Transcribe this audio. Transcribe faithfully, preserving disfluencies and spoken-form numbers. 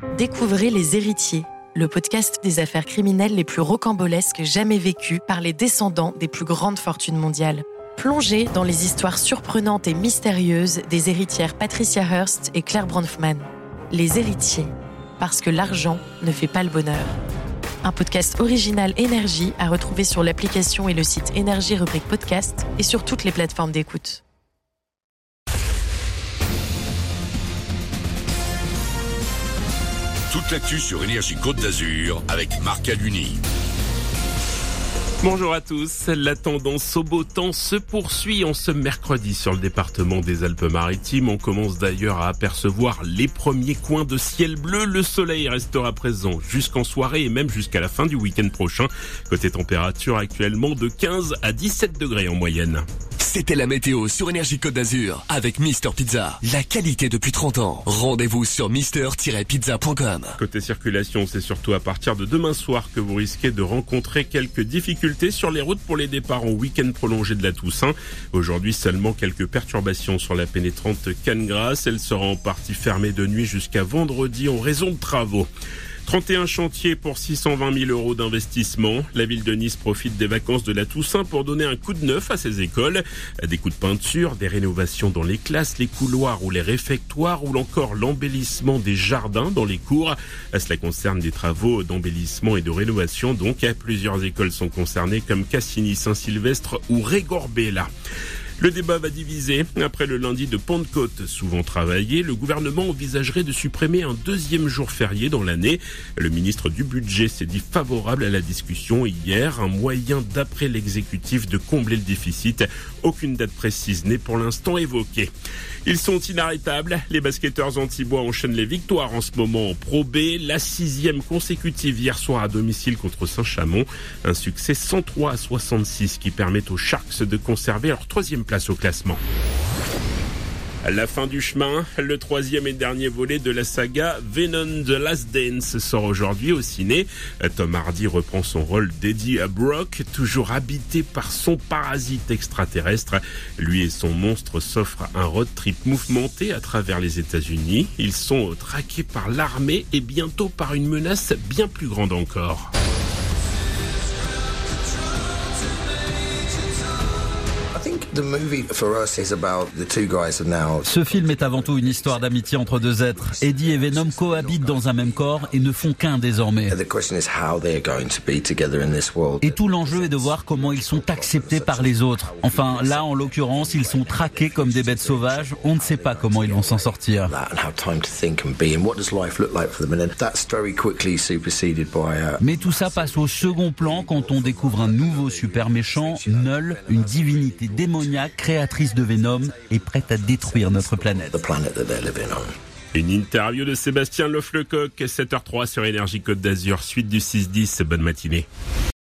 Découvrez Les Héritiers, le podcast des affaires criminelles les plus rocambolesques jamais vécues par les descendants des plus grandes fortunes mondiales. Plongez dans les histoires surprenantes et mystérieuses des héritières Patricia Hearst et Claire Bronfman. Les Héritiers, parce que l'argent ne fait pas le bonheur. Un podcast original Énergie à retrouver sur l'application et le site Énergie rubrique podcast et sur toutes les plateformes d'écoute. Toute l'actu sur Énergie Côte d'Azur avec Marc Aluni. Bonjour à tous, la tendance au beau temps se poursuit en ce mercredi sur le département des Alpes-Maritimes. On commence d'ailleurs à apercevoir les premiers coins de ciel bleu. Le soleil restera présent jusqu'en soirée et même jusqu'à la fin du week-end prochain. Côté température actuellement de quinze à dix-sept degrés en moyenne. C'était la météo sur Énergie Côte d'Azur avec Mister Pizza. La qualité depuis trente ans. Rendez-vous sur mister tiret pizza point com. Côté circulation, c'est surtout à partir de demain soir que vous risquez de rencontrer quelques difficultés sur les routes pour les départs en week-end prolongé de la Toussaint. Aujourd'hui, seulement quelques perturbations sur la pénétrante Cannes-Grasse. Elle sera en partie fermée de nuit jusqu'à vendredi en raison de travaux. trente et un chantiers pour six cent vingt mille euros d'investissement. La ville de Nice profite des vacances de la Toussaint pour donner un coup de neuf à ses écoles. Des coups de peinture, des rénovations dans les classes, les couloirs ou les réfectoires ou encore l'embellissement des jardins dans les cours. Cela concerne des travaux d'embellissement et de rénovation. Donc, plusieurs écoles sont concernées comme Cassini, Saint-Sylvestre ou Régorbella. Le débat va diviser. Après le lundi de Pentecôte, souvent travaillé, le gouvernement envisagerait de supprimer un deuxième jour férié dans l'année. Le ministre du Budget s'est dit favorable à la discussion hier. Un moyen d'après l'exécutif de combler le déficit. Aucune date précise n'est pour l'instant évoquée. Ils sont inarrêtables. Les basketteurs antibois enchaînent les victoires en ce moment en Pro B. La sixième consécutive hier soir à domicile contre Saint-Chamond. Un succès cent trois à soixante-six qui permet aux Sharks de conserver leur troisième place au classement. La fin du chemin, le troisième et dernier volet de la saga Venom The Last Dance sort aujourd'hui au ciné. Tom Hardy reprend son rôle d'Eddie Brock, toujours habité par son parasite extraterrestre. Lui et son monstre s'offrent un road trip mouvementé à travers les États-Unis. Ils sont traqués par l'armée et bientôt par une menace bien plus grande encore. Ce film est avant tout une histoire d'amitié entre deux êtres. Eddie et Venom cohabitent dans un même corps et ne font qu'un désormais. Et tout l'enjeu est de voir comment ils sont acceptés par les autres. Enfin, là, en l'occurrence, ils sont traqués comme des bêtes sauvages. On ne sait pas comment ils vont s'en sortir. Mais tout ça passe au second plan quand on découvre un nouveau super méchant, Null, une divinité démoniaque, créatrice de Venom et prête à détruire notre planète. Une interview de Sébastien Loefflecoq, sept heures zéro trois sur Énergie Côte d'Azur, suite du six dix. Bonne matinée.